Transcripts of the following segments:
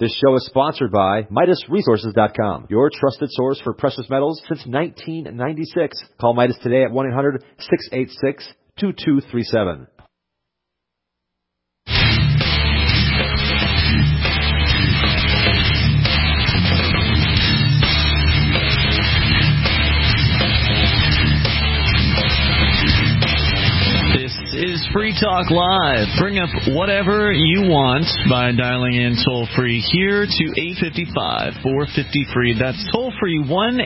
This show is sponsored by MidasResources.com, your trusted source for precious metals since 1996. Call Midas today at 1-800-686-2237. Is Free Talk Live. Bring up whatever you want by dialing in toll-free here to 855-450-FREE. That's toll-free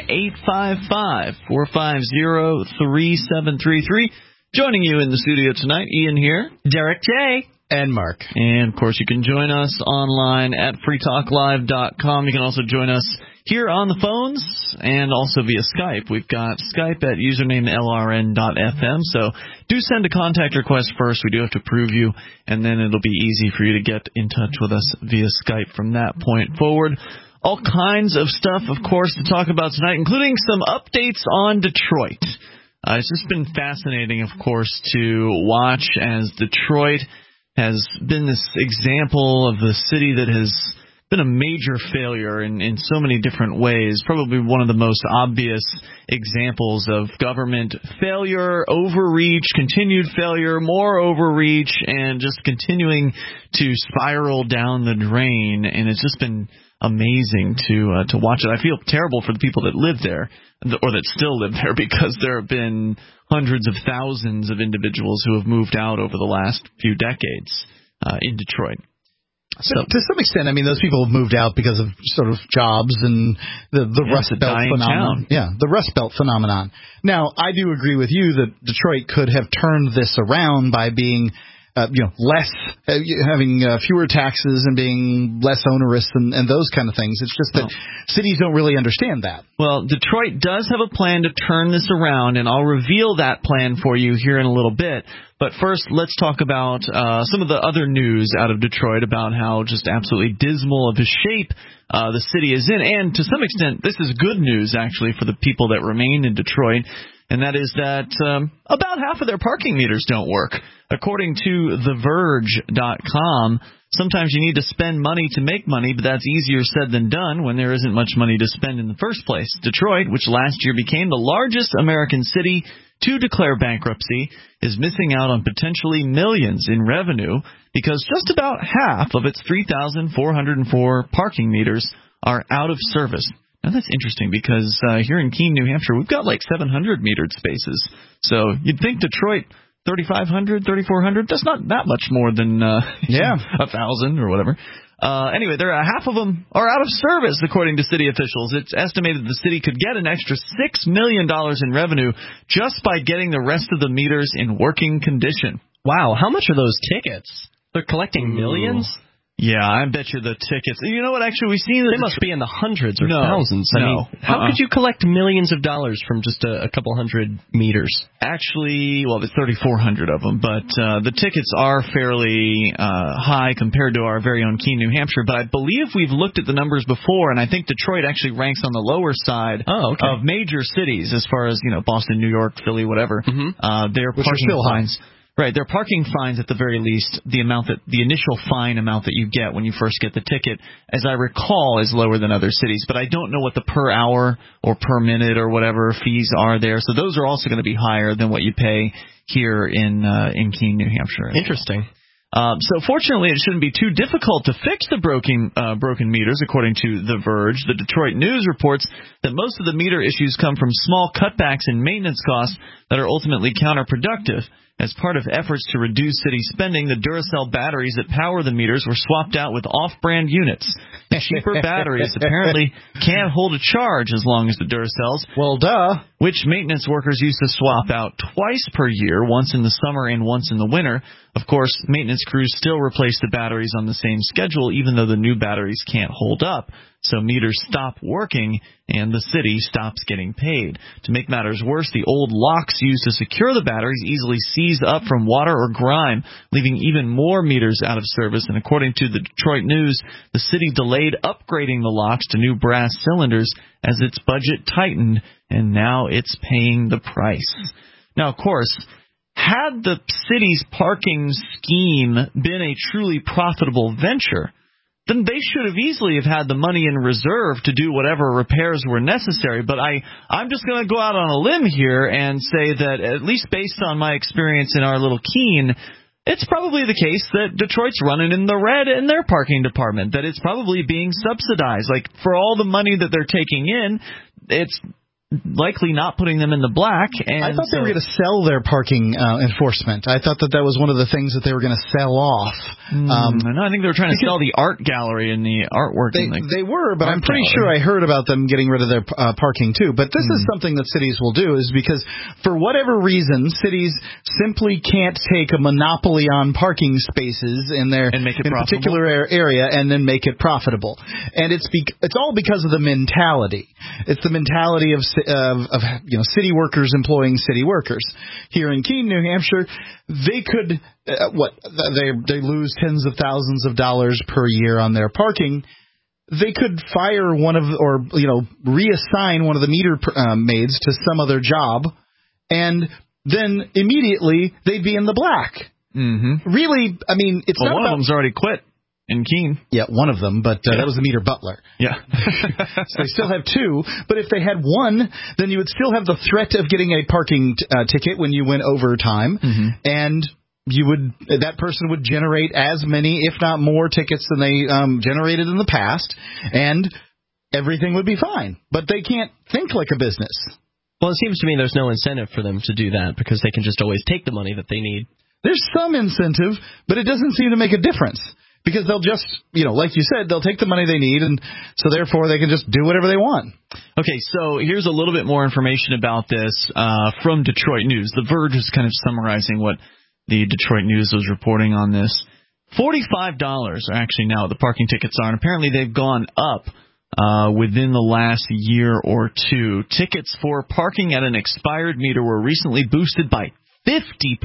1-855-450-3733. Joining you in the studio tonight, Ian here, Derek J., and Mark. And, of course, you can join us online at freetalklive.com. You can also join us here on the phones and also via Skype. We've got Skype at username LRN.FM, so do send a contact request first. We do have to approve you, and then it'll be easy for you to get in touch with us via Skype from that point forward. All kinds of stuff, of course, to talk about tonight, including some updates on Detroit. It's just been fascinating, of course, to watch as Detroit has been this example of the city that has been a major failure in so many different ways. Probably one of the most obvious examples of government failure, overreach, continued failure, more overreach, and just continuing to spiral down the drain. And it's just been amazing to watch it. I feel terrible for the people that live there, or that still live there, because there have been hundreds of thousands of individuals who have moved out over the last few decades in Detroit. So, to some extent, I mean, those people have moved out because of sort of jobs and the Rust Belt phenomenon. Yeah, the Rust Belt phenomenon. Now, I do agree with you that Detroit could have turned this around by being less, having fewer taxes and being less onerous and those kind of things. It's just that cities don't really understand that. Well, Detroit does have a plan to turn this around, and I'll reveal that plan for you here in a little bit. But first, let's talk about some of the other news out of Detroit about how just absolutely dismal of a shape the city is in. And to some extent, this is good news, actually, for the people that remain in Detroit. And that is that about half of their parking meters don't work. According to TheVerge.com, sometimes you need to spend money to make money, but that's easier said than done when there isn't much money to spend in the first place. Detroit, which last year became the largest American city to declare bankruptcy, is missing out on potentially millions in revenue because just about half of its 3,404 parking meters are out of service. Now, that's interesting because here in Keene, New Hampshire, we've got like 700 metered spaces. So you'd think Detroit, 3,500, 3,400, that's not that much more than 1,000 or whatever. Anyway, half of them are out of service, according to city officials. It's estimated the city could get an extra $6 million in revenue just by getting the rest of the meters in working condition. Wow, how much are those tickets? They're collecting millions? Yeah, I bet you the tickets. You know what? Actually, we've seen they must be in the hundreds or thousands. I mean, how could you collect millions of dollars from just a couple hundred meters? Actually, well, there's 3,400 of them, but the tickets are fairly high compared to our very own Keene, New Hampshire. But I believe we've looked at the numbers before, and I think Detroit actually ranks on the lower side of major cities as far as Boston, New York, Philly, whatever. Their parking fines. Right, their parking fines at the very least, the initial fine amount that you get when you first get the ticket, as I recall, is lower than other cities. But I don't know what the per hour or per minute or whatever fees are there. So those are also going to be higher than what you pay here in Keene, New Hampshire. Interesting. So fortunately, it shouldn't be too difficult to fix the broken meters, according to The Verge. The Detroit News reports that most of the meter issues come from small cutbacks in maintenance costs that are ultimately counterproductive. As part of efforts to reduce city spending, the Duracell batteries that power the meters were swapped out with off-brand units. The cheaper batteries apparently can't hold a charge as long as the Duracells. Well, duh. Which maintenance workers used to swap out twice per year, once in the summer and once in the winter. Of course, maintenance crews still replace the batteries on the same schedule, even though the new batteries can't hold up. So meters stop working, and the city stops getting paid. To make matters worse, the old locks used to secure the batteries easily seize up from water or grime, leaving even more meters out of service. And according to the Detroit News, the city delayed upgrading the locks to new brass cylinders as its budget tightened, and now it's paying the price. Now, of course, had the city's parking scheme been a truly profitable venture, then they should have easily have had the money in reserve to do whatever repairs were necessary. But I'm just going to go out on a limb here and say that, at least based on my experience in our little Keene, it's probably the case that Detroit's running in the red in their parking department, that it's probably being subsidized. Like, for all the money that they're taking in, it's likely not putting them in the black. And I thought they were going to sell their parking enforcement. I thought that was one of the things that they were going to sell off. No, I think they were trying to sell the art gallery and the artwork. They were, but I'm pretty sure I heard about them getting rid of their parking too. But this is something that cities will do, is because for whatever reason, cities simply can't take a monopoly on parking spaces in their in a particular area and then make it profitable. And it's all because of the mentality. It's the mentality of city workers employing city workers. Here in Keene, New Hampshire, they could they lose tens of thousands of dollars per year on their parking. They could fire reassign one of the meter maids to some other job, and then immediately they'd be in the black. Mm-hmm. Really, I mean, it's not one of them's already quit. In Keene. Yeah, one of them, but that was the meter butler. Yeah. So they still have two, but if they had one, then you would still have the threat of getting a parking ticket when you went overtime, and that person would generate as many, if not more, tickets than they generated in the past, and everything would be fine. But they can't think like a business. Well, it seems to me there's no incentive for them to do that, because they can just always take the money that they need. There's some incentive, but it doesn't seem to make a difference. Because they'll just, like you said, they'll take the money they need, and so therefore they can just do whatever they want. Okay, so here's a little bit more information about this from Detroit News. The Verge is kind of summarizing what the Detroit News was reporting on this. $45 are actually now the parking tickets are, and apparently they've gone up within the last year or two. Tickets for parking at an expired meter were recently boosted by 50%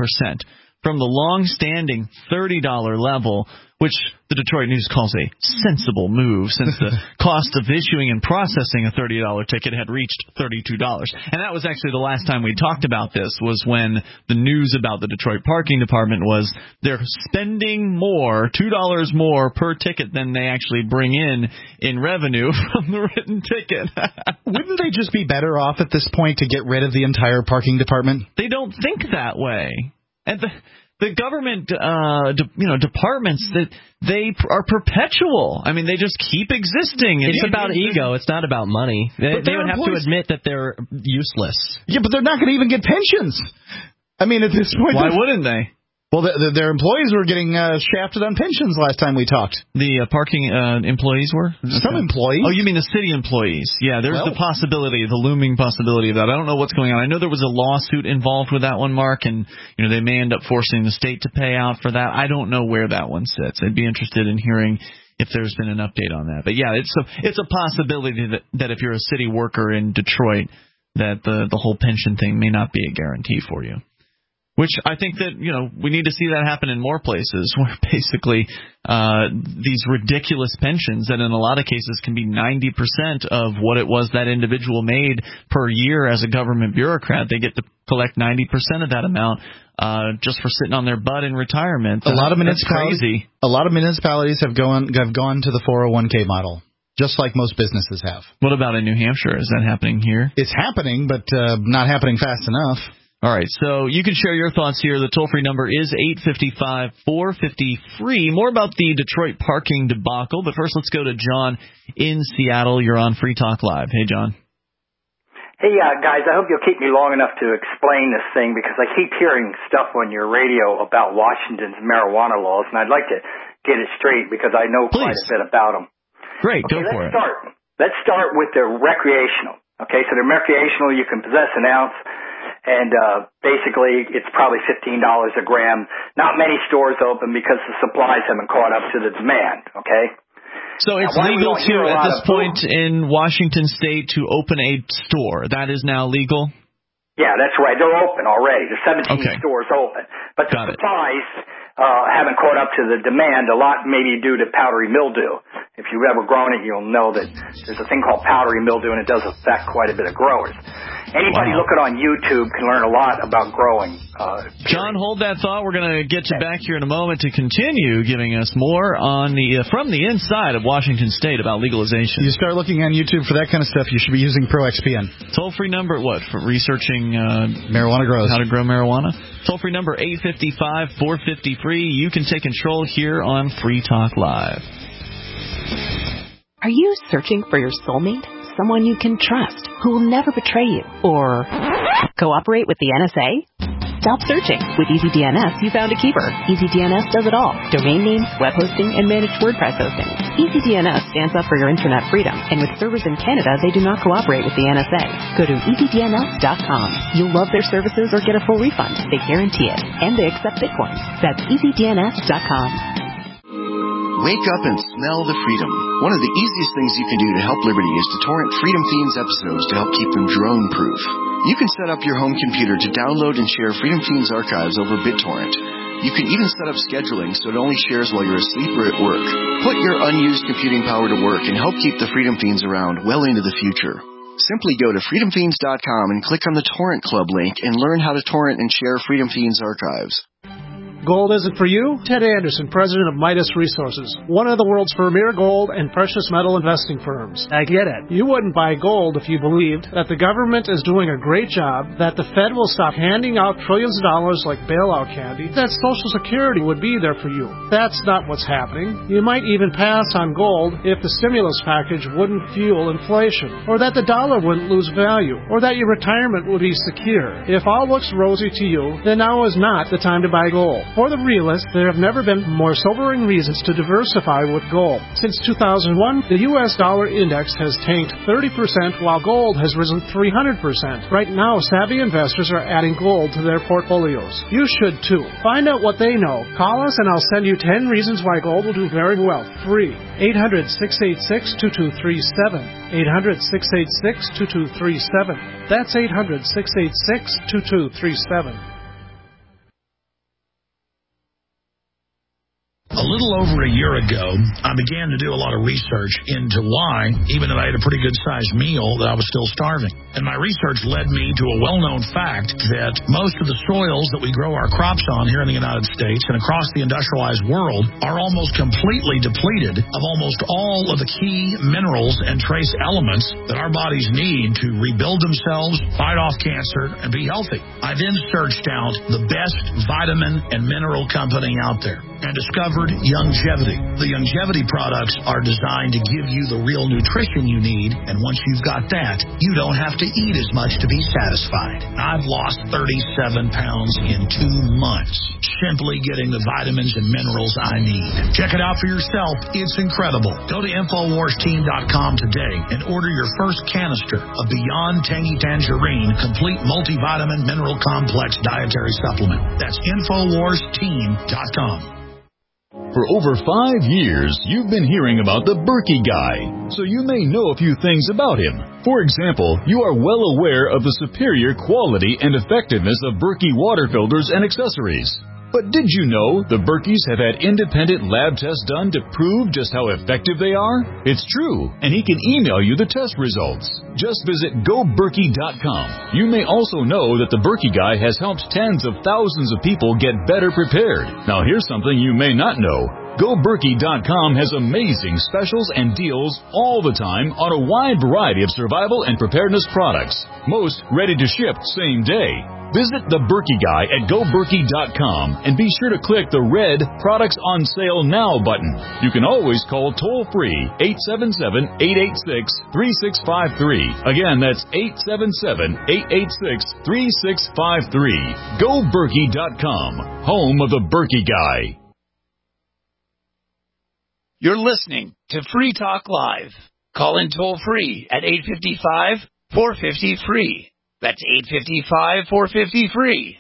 from the long-standing $30 level, which the Detroit News calls a sensible move, since the cost of issuing and processing a $30 ticket had reached $32. And that was actually the last time we talked about this, was when the news about the Detroit Parking Department was they're spending more, $2 more per ticket than they actually bring in revenue from the written ticket. Wouldn't they just be better off at this point to get rid of the entire parking department? They don't think that way. And the government, departments, that they are perpetual. I mean, they just keep existing. It's about ego. It's not about money. They would have to admit that they're useless. Yeah, but they're not going to even get pensions. I mean, at this point, why wouldn't they? Well, their employees were getting shafted on pensions last time we talked. The parking employees were? Some employees. Oh, you mean the city employees. Yeah, there's the possibility, the looming possibility of that. I don't know what's going on. I know there was a lawsuit involved with that one, Mark, and they may end up forcing the state to pay out for that. I don't know where that one sits. I'd be interested in hearing if there's been an update on that. But yeah, it's a possibility that if you're a city worker in Detroit, that the whole pension thing may not be a guarantee for you. Which I think that, we need to see that happen in more places, where basically these ridiculous pensions that in a lot of cases can be 90% of what it was that individual made per year as a government bureaucrat. They get to collect 90% of that amount just for sitting on their butt in retirement. A lot of municipalities have gone to the 401k model, just like most businesses have. What about in New Hampshire? Is that happening here? It's happening, but not happening fast enough. All right, so you can share your thoughts here. The toll-free number is 855-450-FREE. More about the Detroit parking debacle, but first let's go to John in Seattle. You're on Free Talk Live. Hey, John. Hey, guys, I hope you'll keep me long enough to explain this thing, because I keep hearing stuff on your radio about Washington's marijuana laws, and I'd like to get it straight because I know quite a bit about them. Great, go for it. Let's start with the recreational. Okay, so the recreational, you can possess an ounce, and basically it's probably $15 a gram. Not many stores open because the supplies haven't caught up to the demand, okay? So it's legal at this point in Washington State to open a store. That is now legal? Yeah, that's right. They're open already. There's 17 stores open. But the supplies haven't caught up to the demand, a lot maybe due to powdery mildew. If you've ever grown it, you'll know that there's a thing called powdery mildew, and it does affect quite a bit of growers. Anybody looking on YouTube can learn a lot about growing. John, hold that thought. We're going to get you back here in a moment to continue giving us more on from the inside of Washington State about legalization. You start looking on YouTube for that kind of stuff, you should be using ProXPN. Toll-free number, what, for researching marijuana grows. How to grow marijuana? Toll-free number 855-450-FREE. You can take control here on Free Talk Live. Are you searching for your soulmate? Someone you can trust, who will never betray you, or cooperate with the NSA? Stop searching. With EasyDNS, you found a keeper. EasyDNS does it all. Domain names, web hosting, and managed WordPress hosting. EasyDNS stands up for your internet freedom, and with servers in Canada, they do not cooperate with the NSA. Go to EasyDNS.com. You'll love their services or get a full refund. They guarantee it. And they accept Bitcoin. That's EasyDNS.com. Wake up and smell the freedom. One of the easiest things you can do to help Liberty is to torrent Freedom Fiends episodes to help keep them drone-proof. You can set up your home computer to download and share Freedom Fiends archives over BitTorrent. You can even set up scheduling so it only shares while you're asleep or at work. Put your unused computing power to work and help keep the Freedom Fiends around well into the future. Simply go to freedomfiends.com and click on the Torrent Club link and learn how to torrent and share Freedom Fiends archives. Gold isn't for you? Ted Anderson, president of Midas Resources, one of the world's premier gold and precious metal investing firms. I get it. You wouldn't buy gold if you believed that the government is doing a great job, that the Fed will stop handing out trillions of dollars like bailout candy, that Social Security would be there for you. That's not what's happening. You might even pass on gold if the stimulus package wouldn't fuel inflation, or that the dollar wouldn't lose value, or that your retirement would be secure. If all looks rosy to you, then now is not the time to buy gold. For the realist, there have never been more sobering reasons to diversify with gold. Since 2001, the U.S. dollar index has tanked 30%, while gold has risen 300%. Right now, savvy investors are adding gold to their portfolios. You should too. Find out what they know. Call us and I'll send you 10 reasons why gold will do very well. Free. 800-686-2237. 800-686-2237. That's 800-686-2237. A little over a year ago, I began to do a lot of research into why, even though I had a pretty good-sized meal, that I was still starving. And my research led me to a well-known fact that most of the soils that we grow our crops on here in the United States and across the industrialized world are almost completely depleted of almost all of the key minerals and trace elements that our bodies need to rebuild themselves, fight off cancer, and be healthy. I then searched out the best vitamin and mineral company out there and discovered Youngevity. The Youngevity products are designed to give you the real nutrition you need, and once you've got that, you don't have to eat as much to be satisfied. I've lost 37 pounds in 2 months, simply getting the vitamins and minerals I need. Check it out for yourself. It's incredible. Go to InfoWarsTeam.com today and order your first canister of Beyond Tangy Tangerine Complete Multivitamin Mineral Complex Dietary Supplement. That's InfoWarsTeam.com. For over 5 years, you've been hearing about the Berkey Guy, so you may know a few things about him. For example, you are well aware of the superior quality and effectiveness of Berkey water filters and accessories. But did you know the Berkeys have had independent lab tests done to prove just how effective they are? It's true, and he can email you the test results. Just visit GoBerkey.com. You may also know that the Berkey Guy has helped tens of thousands of people get better prepared. Now here's something you may not know. GoBerkey.com has amazing specials and deals all the time on a wide variety of survival and preparedness products. Most ready to ship same day. Visit the Berkey Guy at GoBerkey.com and be sure to click the red Products on Sale Now button. You can always call toll-free 877-886-3653. Again, that's 877-886-3653. GoBerkey.com, home of the Berkey Guy. You're listening to Free Talk Live. Call in toll-free at 855-450-FREE. That's 855-450-FREE.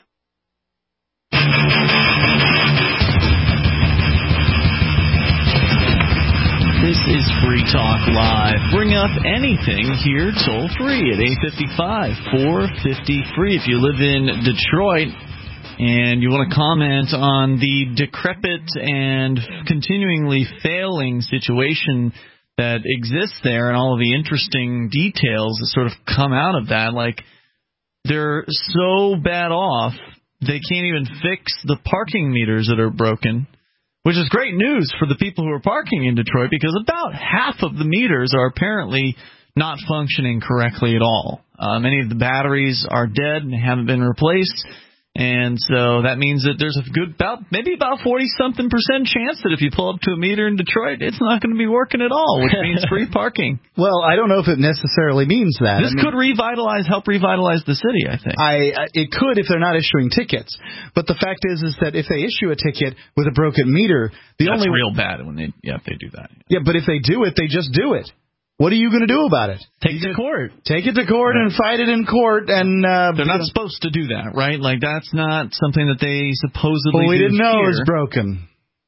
This is Free Talk Live. Bring up anything here toll-free at 855-450-FREE. If you live in Detroit and you want to comment on the decrepit and continuingly failing situation that exists there and all of the interesting details that sort of come out of that, like they're so bad off, they can't even fix the parking meters that are broken, which is great news for the people who are parking in Detroit, because about half of the meters are apparently not functioning correctly at all. Many of the batteries are dead and haven't been replaced. And so that means that there's a good maybe about 40-something% chance that if you pull up to a meter in Detroit, it's not going to be working at all, which means free parking. Well, I don't know if it necessarily means that. This could help revitalize the city, I think. It could if they're not issuing tickets. But the fact is that if they issue a ticket with a broken meter, that's real bad if they do that. Yeah, but if they do it, they just do it. What are you going to do about it? Take it to court. Take it to court and fight it in court. And they're not supposed to do that, right? Like, that's not something that they supposedly do. Well, we didn't know it was broken.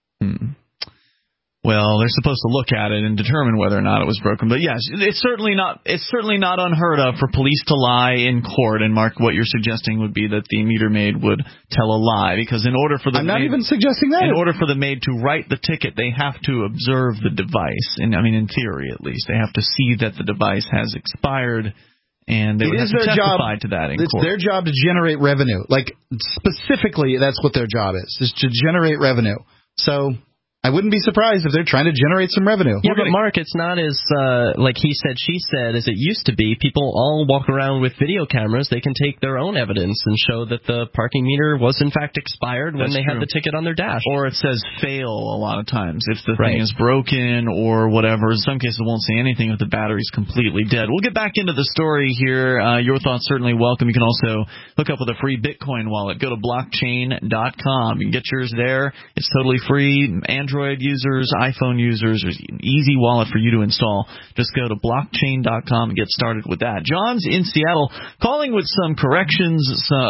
Well, they're supposed to look at it and determine whether or not it was broken. But yes, it's certainly not unheard of for police to lie in court. And Mark, what you're suggesting would be that the meter maid would tell a lie, because in order for the I'm not even suggesting that. In order for the maid to write the ticket, they have to observe the device. And I mean, in theory, at least, they have to see that the device has expired. And they would have to testify to that in court. It's their job to generate revenue. Like, specifically, that's what their job is to generate revenue. So I wouldn't be surprised if they're trying to generate some revenue. Yeah, but Mark, it's not as, like he said, she said, as it used to be. People all walk around with video cameras. They can take their own evidence and show that the parking meter was, in fact, expired when they had the ticket on their dash. Or it says fail a lot of times if the thing is broken or whatever. In some cases, it won't say anything if the battery's completely dead. We'll get back into the story here. Your thoughts certainly welcome. You can also hook up with a free Bitcoin wallet. Go to blockchain.com. You can get yours there. It's totally free. Android users, iPhone users, there's an easy wallet for you to install. Just go to blockchain.com and get started with that. John's in Seattle, calling with some corrections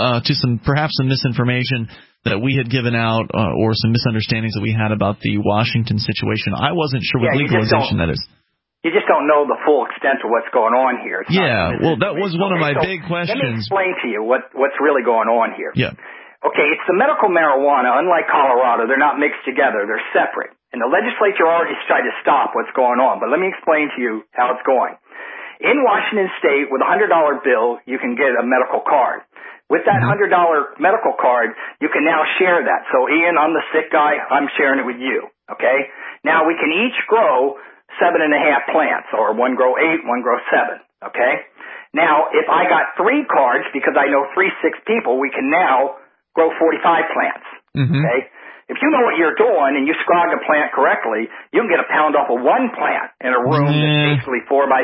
to perhaps some misinformation that we had given out, or some misunderstandings that we had about the Washington situation. I wasn't sure what legalization that is. You just don't know the full extent of what's going on here. Well, that was one of my big questions. Let me explain to you what's really going on here. Yeah. Okay, it's the medical marijuana. Unlike Colorado, they're not mixed together. They're separate. And the legislature already tried to stop what's going on. But let me explain to you how it's going. In Washington State, with a $100 bill, you can get a medical card. With that $100 medical card, you can now share that. So, Ian, I'm the sick guy. I'm sharing it with you. Okay? Now, we can each grow 7.5 plants, or one grow 8, one grow 7. Okay? Now, if I got 3 cards, because I know 3 sick people, we can now grow 45 plants. Okay? If you know what you're doing and you scrog a plant correctly, you can get a pound off of 1 plant in a room that's basically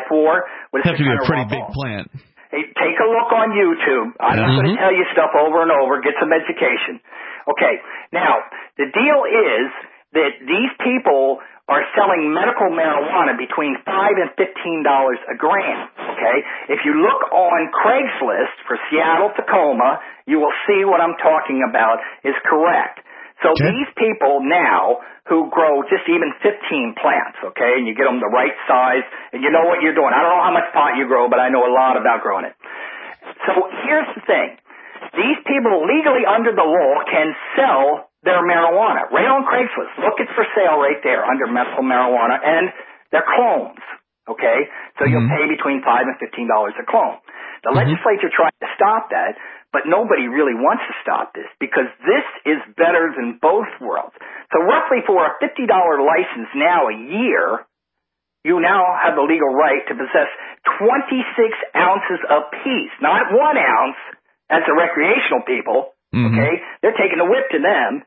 4x4. Have to be a pretty big plant. Hey, take a look on YouTube. I'm not going to tell you stuff over and over. Get some education. Okay. Now, the deal is that these people are selling medical marijuana between $5 and $15 a gram, okay? If you look on Craigslist for Seattle, Tacoma, you will see what I'm talking about is correct. So these people now who grow just even 15 plants, okay, and you get them the right size, and you know what you're doing. I don't know how much pot you grow, but I know a lot about growing it. So here's the thing. These people legally under the law can sell their marijuana right on Craigslist. Look, it's for sale right there under medical marijuana, and they're clones, okay? So you'll pay between $5 and $15 a clone. The legislature tried to stop that, but nobody really wants to stop this because this is better than both worlds. So roughly for a $50 license now a year, you now have the legal right to possess 26 ounces apiece, not 1 ounce as the recreational people, okay? They're taking the whip to them.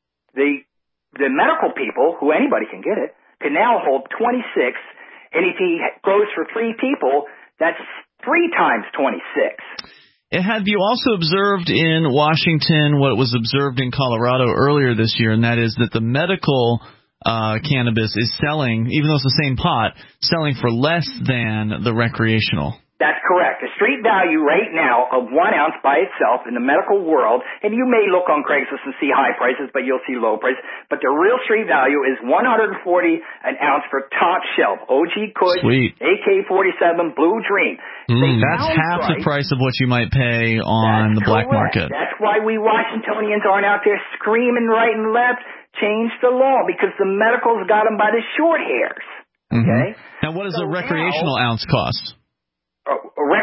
The medical people, who anybody can get it, can now hold 26, and if he grows for 3 people, that's 3 times 26. Have you also observed in Washington what was observed in Colorado earlier this year, and that is that the medical cannabis is selling, even though it's the same pot, selling for less than the recreational? That's correct. The street value right now of 1 ounce by itself in the medical world, and you may look on Craigslist and see high prices, but you'll see low prices, but the real street value is $140 an ounce for top shelf. OG Kush, AK-47, Blue Dream. That's half the price of what you might pay on the black market. That's why we Washingtonians aren't out there screaming right and left, change the law, because the medical's got them by the short hairs. Okay? Now, what does a recreational ounce cost? A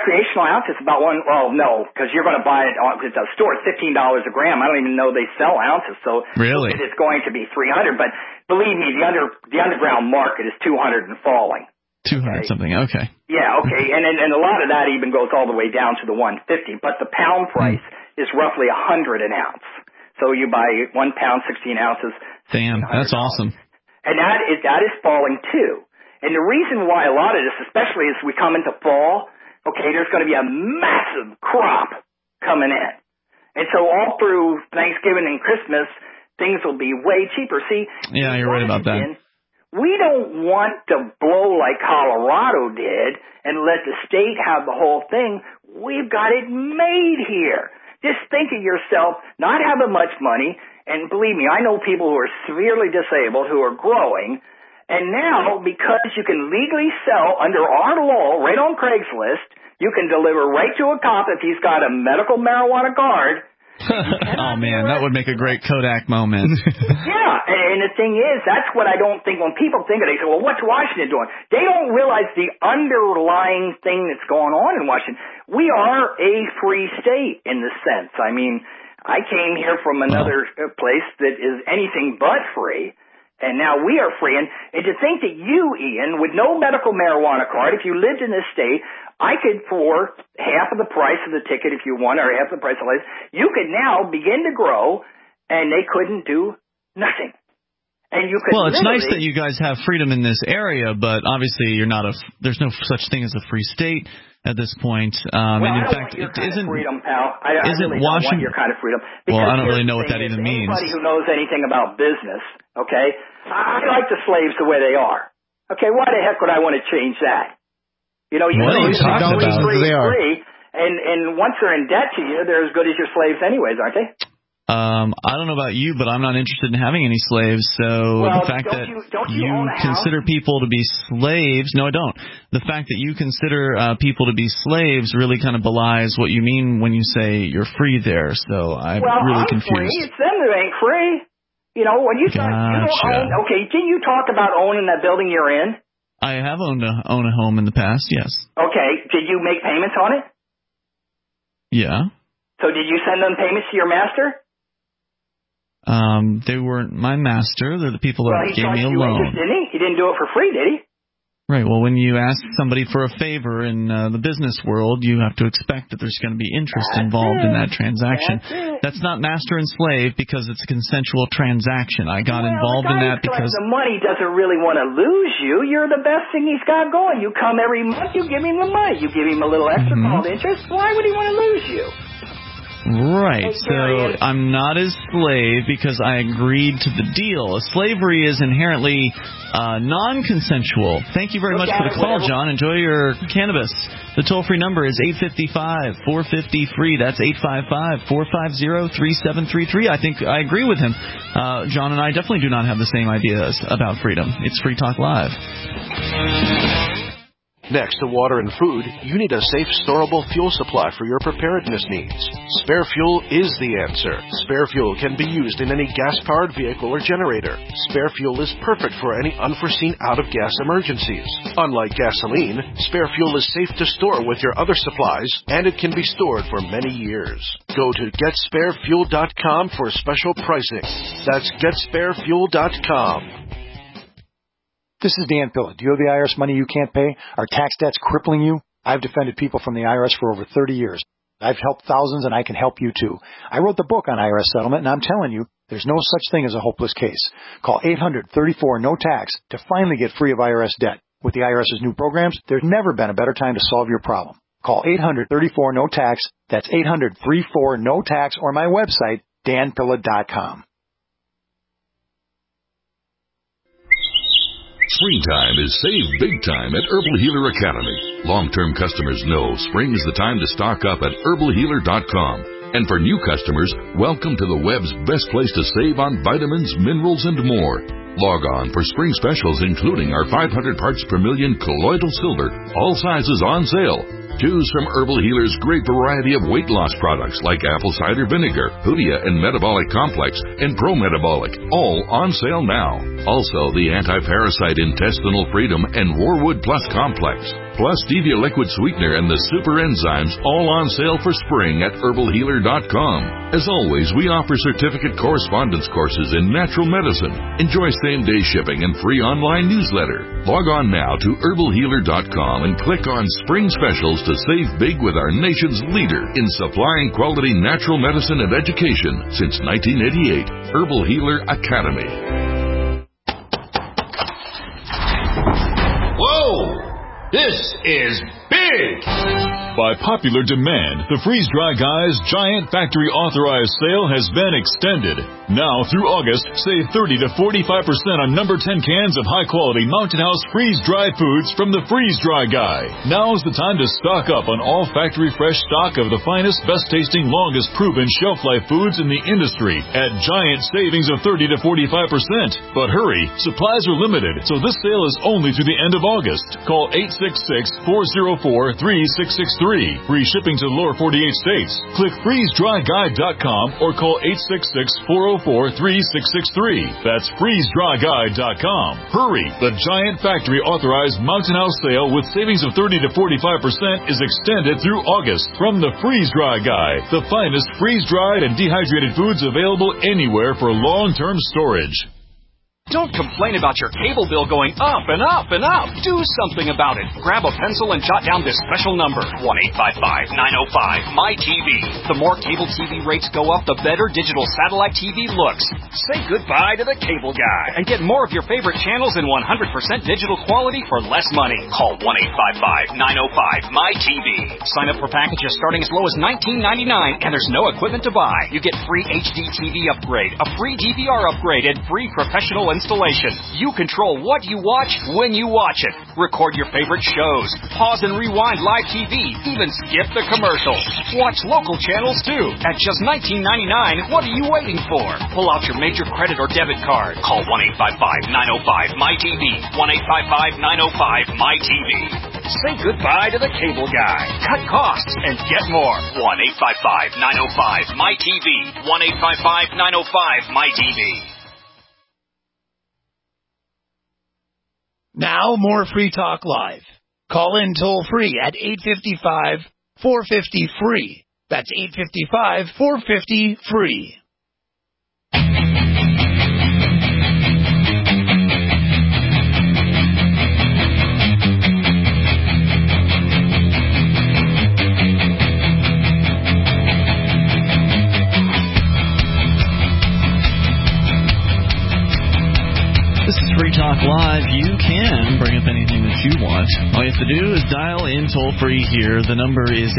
recreational ounce, it's about because you're going to buy it at the store at $15 a gram. I don't even know they sell ounces, so really? It's going to be $300. But believe me, the underground market is $200 and falling. 200 something, okay. Yeah, okay, and a lot of that even goes all the way down to the $150. But the pound price is roughly $100 an ounce. So you buy 1 pound, 16 ounces. Damn, that's awesome. And that is falling too. And the reason why a lot of this, especially as we come into fall, okay, there's going to be a massive crop coming in. And so all through Thanksgiving and Christmas, things will be way cheaper. See, yeah, you're right about that. We don't want to blow like Colorado did and let the state have the whole thing. We've got it made here. Just think of yourself not having much money, and believe me, I know people who are severely disabled who are growing. And now, because you can legally sell under our law right on Craigslist, you can deliver right to a cop if he's got a medical marijuana card. Oh, man, that would make a great Kodak moment. Yeah, and the thing is, that's what I don't think. When people think of it, they say, well, what's Washington doing? They don't realize the underlying thing that's going on in Washington. We are a free state in the sense. I mean, I came here from another place that is anything but free. And now we are free. And to think that you, Ian, with no medical marijuana card, if you lived in this state, I could, for half of the price of the ticket if you want, or half the price of the license, you could now begin to grow, and they couldn't do nothing. And you could it's nice that you guys have freedom in this area, but obviously there's no such thing as a free state at this point. And in fact, it isn't freedom, pal. I really Washington, don't want your kind of freedom. Well, I don't really know what that even means. Anybody who knows anything about business, okay, I like the slaves the way they are. Okay, why the heck would I want to change that? You know, free, and once they're in debt to you, they're as good as your slaves anyways, aren't they? I don't know about you, but I'm not interested in having any slaves. So the fact that you consider people to be slaves, no, I don't. The fact that you consider people to be slaves really kind of belies what you mean when you say you're free there. So I'm really confused. Free. It's them that ain't free. You know, when you start, didn't you talk about owning that building you're in? I have owned a home in the past, yes. Okay, did you make payments on it? Yeah. So did you send them payments to your master? They weren't my master. They're the people that gave me a loan. He didn't do it for free, did he? Right. Well, when you ask somebody for a favor in the business world, you have to expect that there's going to be interest involved in that transaction. That's not master and slave because it's a consensual transaction. I got involved in that because the money doesn't really want to lose you. You're the best thing he's got going. You come every month, you give him the money. You give him a little extra called interest. Why would he want to lose you? Right, so I'm not his slave because I agreed to the deal. Slavery is inherently non-consensual. Thank you very much for the call, John. Enjoy your cannabis. The toll-free number is 855-450-FREE. That's 855-450-3733. I think I agree with him. John and I definitely do not have the same ideas about freedom. It's Free Talk Live. Next to water and food, you need a safe, storable fuel supply for your preparedness needs. Spare Fuel is the answer. Spare Fuel can be used in any gas-powered vehicle or generator. Spare Fuel is perfect for any unforeseen out-of-gas emergencies. Unlike gasoline, Spare Fuel is safe to store with your other supplies, and it can be stored for many years. Go to GetSpareFuel.com for special pricing. That's GetSpareFuel.com. This is Dan Pilla. Do you owe the IRS money you can't pay? Are tax debts crippling you? I've defended people from the IRS for over 30 years. I've helped thousands, and I can help you, too. I wrote the book on IRS settlement, and I'm telling you, there's no such thing as a hopeless case. Call 800-34-NO-TAX to finally get free of IRS debt. With the IRS's new programs, there's never been a better time to solve your problem. Call 800-34-NO-TAX. That's 800-34-NO-TAX, or my website, danpilla.com. Springtime is save big time at Herbal Healer Academy. Long-term customers know spring is the time to stock up at herbalhealer.com. And for new customers, welcome to the web's best place to save on vitamins, minerals, and more. Log on for spring specials including our 500 parts per million colloidal silver, all sizes on sale. Choose from Herbal Healer's great variety of weight loss products like apple cider vinegar, Hoodia and Metabolic Complex, and Pro Metabolic, all on sale now. Also, the Anti-Parasite Intestinal Freedom and Warwood Plus Complex. plus stevia liquid sweetener and the super enzymes, all on sale for spring at herbalhealer.com. As always, we offer certificate correspondence courses in natural medicine. Enjoy same-day shipping and free online newsletter. Log on now to herbalhealer.com and click on Spring Specials to save big with our nation's leader in supplying quality natural medicine and education since 1988, Herbal Healer Academy. Whoa! This is big! By popular demand, the Freeze-Dry Guy's Giant Factory Authorized Sale has been extended. Now through August, save 30 to 45% on number 10 cans of high-quality Mountain House freeze-dry foods from the Freeze-Dry Guy. Now's the time to stock up on all factory fresh stock of the finest, best-tasting, longest-proven shelf-life foods in the industry at giant savings of 30 to 45%. But hurry, supplies are limited, so this sale is only through the end of August. Call 866-404-3663. Free shipping to the lower 48 states. Click freezedryguide.com or call 866-404-3663. That's freezedryguide.com. Hurry! The Giant Factory Authorized Mountain House Sale with savings of 30 to 45% is extended through August from the Freeze-Dry Guy, the finest freeze-dried and dehydrated foods available anywhere for long-term storage. Don't complain about your cable bill going up and up and up. Do something about it. Grab a pencil and jot down this special number, 1-855-905-MY-TV. The more cable TV rates go up, the better digital satellite TV looks. Say goodbye to the cable guy and get more of your favorite channels in 100% digital quality for less money. Call 1-855-905-MY-TV. Sign up for packages starting as low as $19.99, and there's no equipment to buy. You get free HD TV upgrade, a free DVR upgrade, and free professional installation. You control what you watch when you watch it. Record your favorite shows. Pause and rewind live TV. Even skip the commercials. Watch local channels too. At just $19.99, what are you waiting for? Pull out your major credit or debit card. Call 1-855-905-MY-TV. 1-855-905-MY-TV. Say goodbye to the cable guy. Cut costs and get more. 1-855-905-MY-TV. 1-855-905-MY-TV. Now, more Free Talk Live. Call in toll-free at 855-450-FREE. That's 855-450-FREE. This is Free Talk Live. You can bring up anything that you want. All you have to do is dial in toll-free here. The number is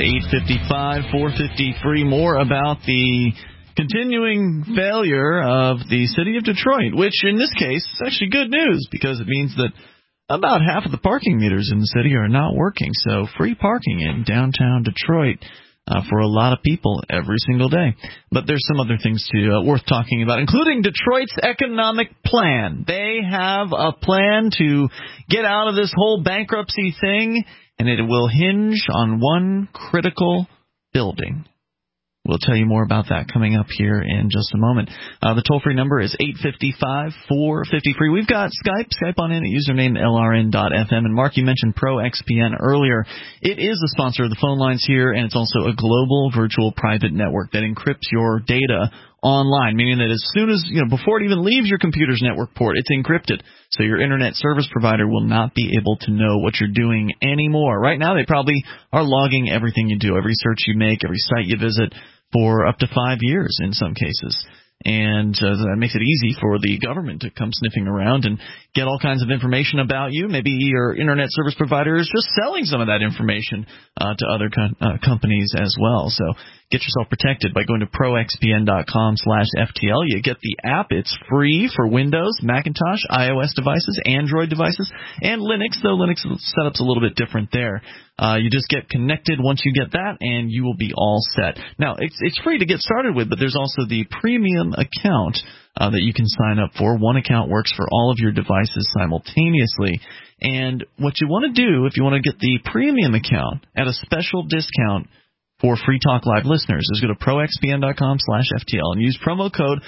855-450-FREE. More about the continuing failure of the city of Detroit, which in this case is actually good news because it means that about half of the parking meters in the city are not working. So free parking in downtown Detroit for a lot of people every single day. But there's some other things worth talking about, including Detroit's economic plan. They have a plan to get out of this whole bankruptcy thing, and it will hinge on one critical building. We'll tell you more about that coming up here in just a moment. The toll-free number is 855-450-FREE. We've got Skype on in at username LRN.FM. And, Mark, you mentioned ProXPN earlier. It is the sponsor of the phone lines here, and it's also a global virtual private network that encrypts your data online, meaning that as soon as, before it even leaves your computer's network port, it's encrypted. So your internet service provider will not be able to know what you're doing anymore. Right now, they probably are logging everything you do, every search you make, every site you visit, for up to 5 years in some cases. And that makes it easy for the government to come sniffing around and get all kinds of information about you. Maybe your internet service provider is just selling some of that information to other companies as well. So get yourself protected by going to proxpn.com/FTL. You get the app. It's free for Windows, Macintosh, iOS devices, Android devices, and Linux, though Linux setup's a little bit different there. You just get connected once you get that, and you will be all set. Now, it's free to get started with, but there's also the premium account that you can sign up for. One account works for all of your devices simultaneously. And what you want to do, if you want to get the premium account at a special discount for Free Talk Live listeners, is go to proxpn.com/FTL and use promo code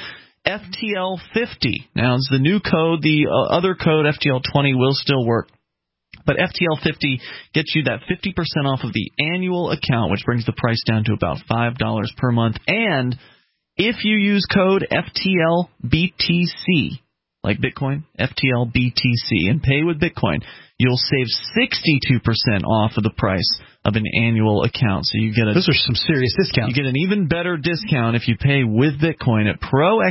FTL50. Now, it's the new code. The other code, FTL20, will still work. But FTL50 gets you that 50% off of the annual account, which brings the price down to about $5 per month. And if you use code FTLBTC, like Bitcoin, FTLBTC, and pay with Bitcoin, you'll save 62% off of the price of an annual account. So you get those are some serious discounts. You get an even better discount if you pay with Bitcoin at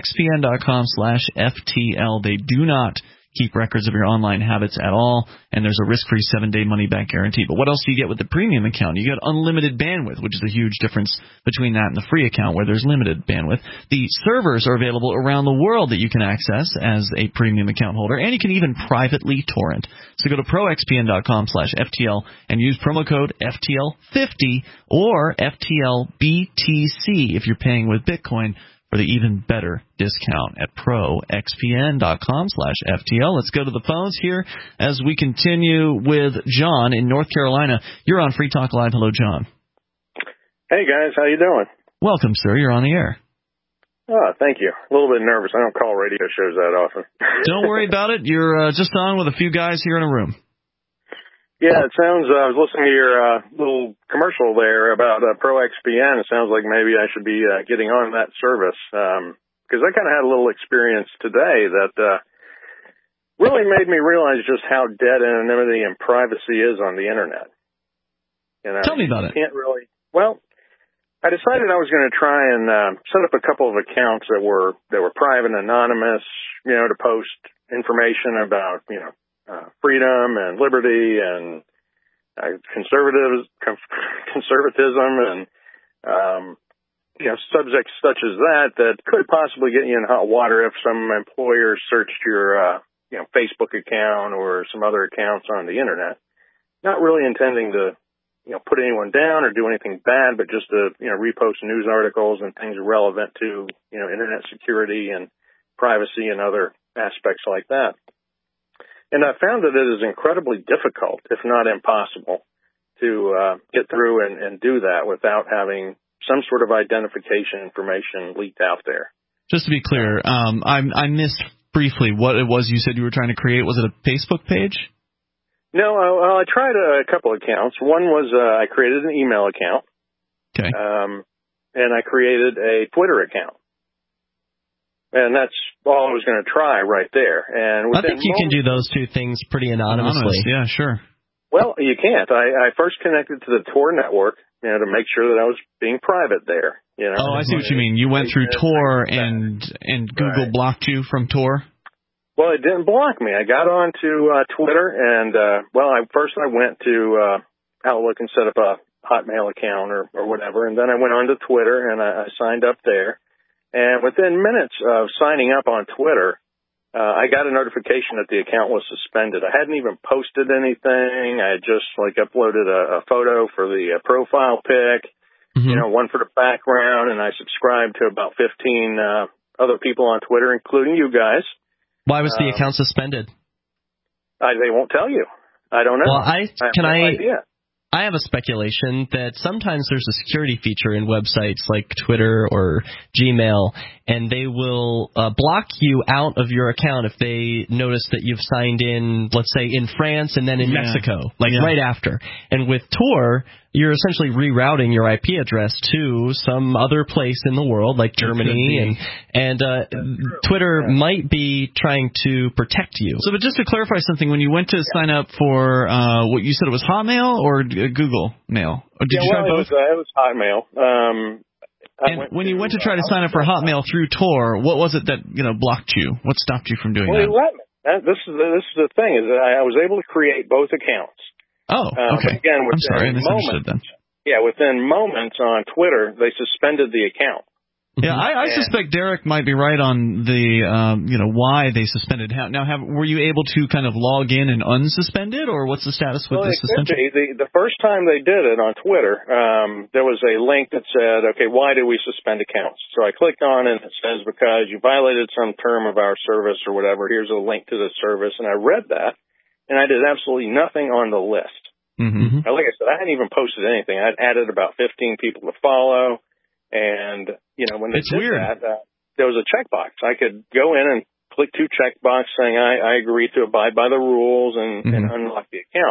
proxpn.com/FTL. They do not keep records of your online habits at all, and there's a risk-free 7-day money-back guarantee. But what else do you get with the premium account? You get unlimited bandwidth, which is a huge difference between that and the free account where there's limited bandwidth. The servers are available around the world that you can access as a premium account holder, and you can even privately torrent. So go to proxpn.com/FTL and use promo code FTL50 or FTLBTC if you're paying with Bitcoin for the even better discount at proxpn.com/FTL. Let's go to the phones here as we continue with John in North Carolina. You're on Free Talk Live. Hello, John. Hey, guys. How you doing? Welcome, sir. You're on the air. Oh, thank you. A little bit nervous. I don't call radio shows that often. Don't worry about it. You're just on with a few guys here in a room. Yeah, it sounds, I was listening to your little commercial there about ProXPN. It sounds like maybe I should be getting on that service. Because I kind of had a little experience today that really made me realize just how dead anonymity and privacy is on the Internet. You know, tell me about it. Can't really. Well, I decided I was going to try and set up a couple of accounts that were private and anonymous, you know, to post information about, you know, freedom and liberty and conservatism and, you know, subjects such as that could possibly get you in hot water if some employer searched your, you know, Facebook account or some other accounts on the Internet. Not really intending to, you know, put anyone down or do anything bad, but just to, you know, repost news articles and things relevant to, you know, Internet security and privacy and other aspects like that. And I found that it is incredibly difficult, if not impossible, to get through and do that without having some sort of identification information leaked out there. Just to be clear, I missed briefly what it was you said you were trying to create. Was it a Facebook page? No, I tried a couple accounts. One was I created an email account. Okay. And I created a Twitter account. And that's all I was going to try right there. And I think you can do those two things pretty anonymously. Yeah, sure. Well, you can't. I first connected to the Tor network, you know, to make sure that I was being private there. You know? Oh, I see what you mean. You went through Tor and Google blocked you from Tor? Well, it didn't block me. I got on to Twitter, and, first I went to Outlook and set up a Hotmail account or whatever, and then I went on to Twitter, and I signed up there. And within minutes of signing up on Twitter, I got a notification that the account was suspended. I hadn't even posted anything. I had just uploaded a photo for the profile pic, you know, one for the background, and I subscribed to about 15 other people on Twitter, including you guys. Why was the account suspended? They won't tell you. I don't know. Well, I have no idea. I have a speculation that sometimes there's a security feature in websites like Twitter or Gmail, and they will block you out of your account if they notice that you've signed in, let's say, in France and then in Mexico, right after. And with Tor, you're essentially rerouting your IP address to some other place in the world, like Germany, and Twitter might be trying to protect you. So, but just to clarify something, when you went to sign up for what you said it was Hotmail or Google Mail? Or did you try both? It was Hotmail. And when you went to try to sign up for Hotmail through Tor, what was it that blocked you? What stopped you from doing that? It let me. This is the thing is that I was able to create both accounts. Oh, okay. Again, I'm sorry, I misunderstood then. Yeah, within moments on Twitter, they suspended the account. Yeah, I suspect Derek might be right on the why they suspended. Now, were you able to kind of log in and unsuspend it, or what's the status with the suspension? The first time they did it on Twitter, there was a link that said, "Okay, why do we suspend accounts?" So I clicked on it, and it says because you violated some term of our service or whatever. Here's a link to the service, and I read that, and I did absolutely nothing on the list. Mm-hmm. Now, like I said, I hadn't even posted anything. I'd added about 15 people to follow. And, when they did that, there was a checkbox. I could go in and click two checkboxes saying I agree to abide by the rules and unlock the account.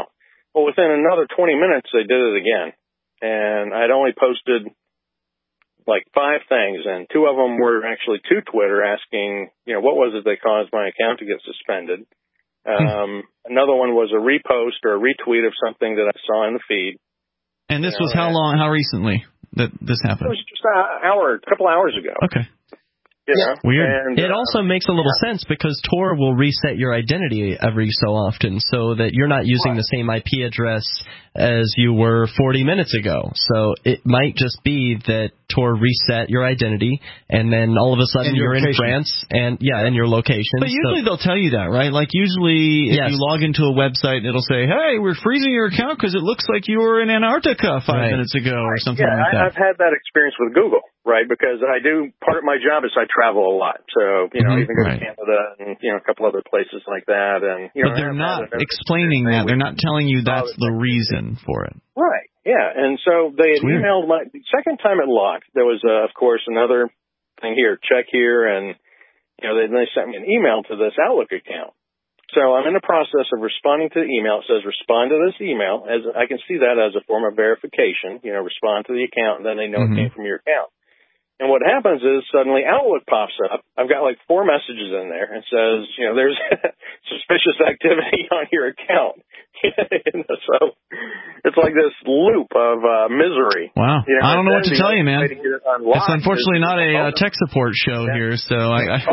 Well, within another 20 minutes, they did it again. And I'd only posted like 5 things, and 2 of them were actually to Twitter asking, what was it that caused my account to get suspended? Another one was a repost or a retweet of something that I saw in the feed. And this was how recently that this happened? It was just a couple hours ago. Okay. Weird. And, it also makes a little sense because Tor will reset your identity every so often so that you're not using the same IP address as you were 40 minutes ago. So it might just be that Tor reset your identity, and then all of a sudden you're in France, and your location. But usually they'll tell you that, right? Like usually if you log into a website, it'll say, hey, we're freezing your account because it looks like you were in Antarctica 5 minutes ago or something like that. I've had that experience with Google, right? Because part of my job is I travel a lot. So, I even go to Canada and, a couple other places like that. And but they're not explaining that. They're not telling you that's the reason for it. Right. Yeah. And so they had emailed the second time it locked, there was, of course, another thing here, check here. And, they sent me an email to this Outlook account. So I'm in the process of responding to the email. It says respond to this email. As I can see that as a form of verification, respond to the account, and then they know it came from your account. And what happens is suddenly Outlook pops up. I've got like 4 messages in there and says, there's suspicious activity on your account. So it's like this loop of misery. Wow. I don't know what to tell you, man. It's unfortunately not a tech support show here, so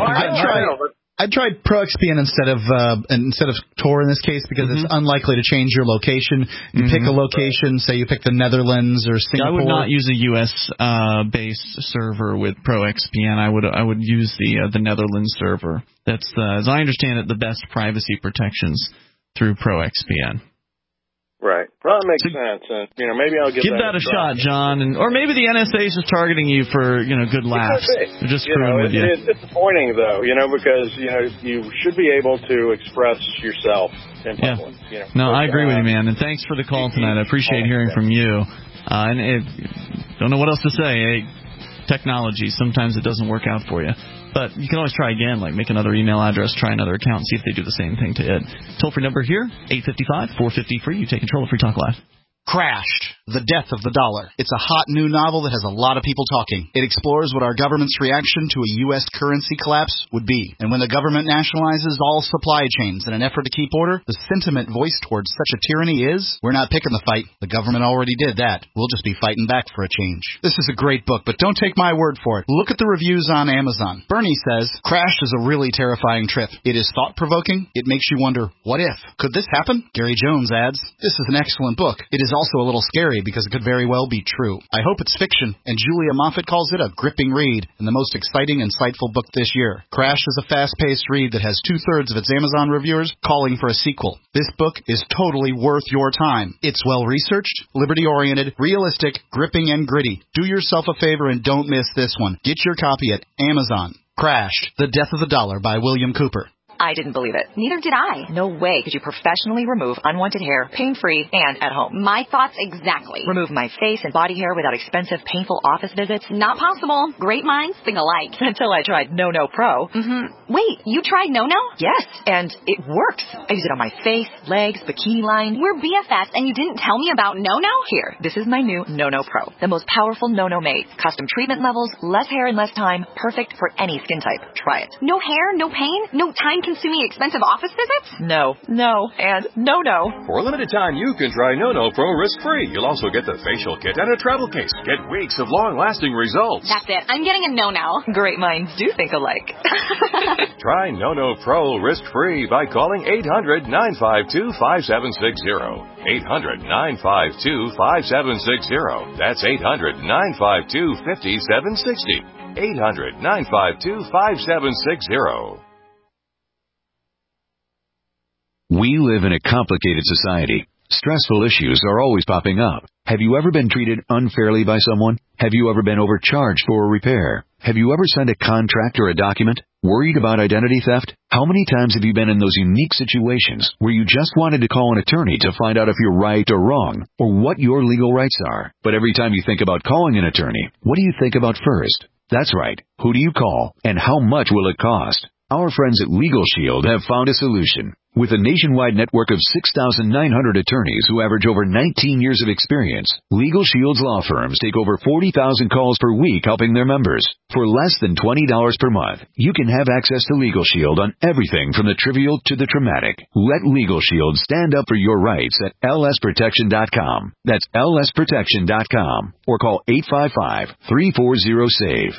I tried ProXPN instead of Tor in this case because it's unlikely to change your location. You pick a location, say you pick the Netherlands or Singapore. I would not use a U.S. based server with ProXPN. I would use the Netherlands server. That's as I understand it, the best privacy protections through ProXPN. Right. Well, that makes sense. And, maybe I'll give that a shot, John. Or maybe the NSA is just targeting you for, good laughs. They're just screwing with you. It's disappointing, though, because, you should be able to express yourself in public. No, I agree with you, man. And thanks for the call tonight. I appreciate hearing from you. Don't know what else to say. Technology, sometimes it doesn't work out for you. But you can always try again, like make another email address, try another account, see if they do the same thing to it. Toll-free number here, 855-450-FREE. You take control of Free Talk Live. Crashed, The Death of the Dollar. It's a hot new novel that has a lot of people talking. It explores what our government's reaction to a U.S. currency collapse would be. And when the government nationalizes all supply chains in an effort to keep order, the sentiment voiced towards such a tyranny is, we're not picking the fight. The government already did that. We'll just be fighting back for a change. This is a great book, but don't take my word for it. Look at the reviews on Amazon. Bernie says, Crashed is a really terrifying trip. It is thought-provoking. It makes you wonder, what if? Could this happen? Gary Jones adds, this is an excellent book. It is also a little scary because it could very well be true. I hope it's fiction, and Julia Moffat calls it a gripping read and the most exciting, insightful book this year. Crash is a fast-paced read that has 2/3 of its Amazon reviewers calling for a sequel. This book is totally worth your time. It's well-researched, liberty-oriented, realistic, gripping, and gritty. Do yourself a favor and don't miss this one. Get your copy at Amazon. Crashed, The Death of the Dollar by William Cooper. I didn't believe it. Neither did I. No way could you professionally remove unwanted hair, pain-free, and at home. My thoughts exactly. Remove my face and body hair without expensive, painful office visits? Not possible. Great minds think alike. Until I tried No-No Pro. Wait, you tried No-No? Yes, and it works. I use it on my face, legs, bikini line. We're BFFs, and you didn't tell me about No-No? Here, this is my new No-No Pro. The most powerful No-No made. Custom treatment levels, less hair in less time. Perfect for any skin type. Try it. No hair, no pain, no time-consuming expensive office visits? No, and no. For a limited time, you can try No-No Pro risk-free. You'll also get the facial kit and a travel case. Get weeks of long-lasting results. That's it. I'm getting a No-No. Great minds do think alike. Try No-No Pro risk-free by calling 800-952-5760. 800-952-5760. That's 800-952-5760. 800-952-5760. We live in a complicated society. Stressful issues are always popping up. Have you ever been treated unfairly by someone? Have you ever been overcharged for a repair? Have you ever signed a contract or a document? Worried about identity theft? How many times have you been in those unique situations where you just wanted to call an attorney to find out if you're right or wrong, or what your legal rights are? But every time you think about calling an attorney, what do you think about first? That's right. Who do you call, and how much will it cost? Our friends at Legal Shield have found a solution. With a nationwide network of 6,900 attorneys who average over 19 years of experience, Legal Shield's law firms take over 40,000 calls per week helping their members. For less than $20 per month, you can have access to Legal Shield on everything from the trivial to the traumatic. Let Legal Shield stand up for your rights at lsprotection.com. That's lsprotection.com. Or call 855-340-SAVE,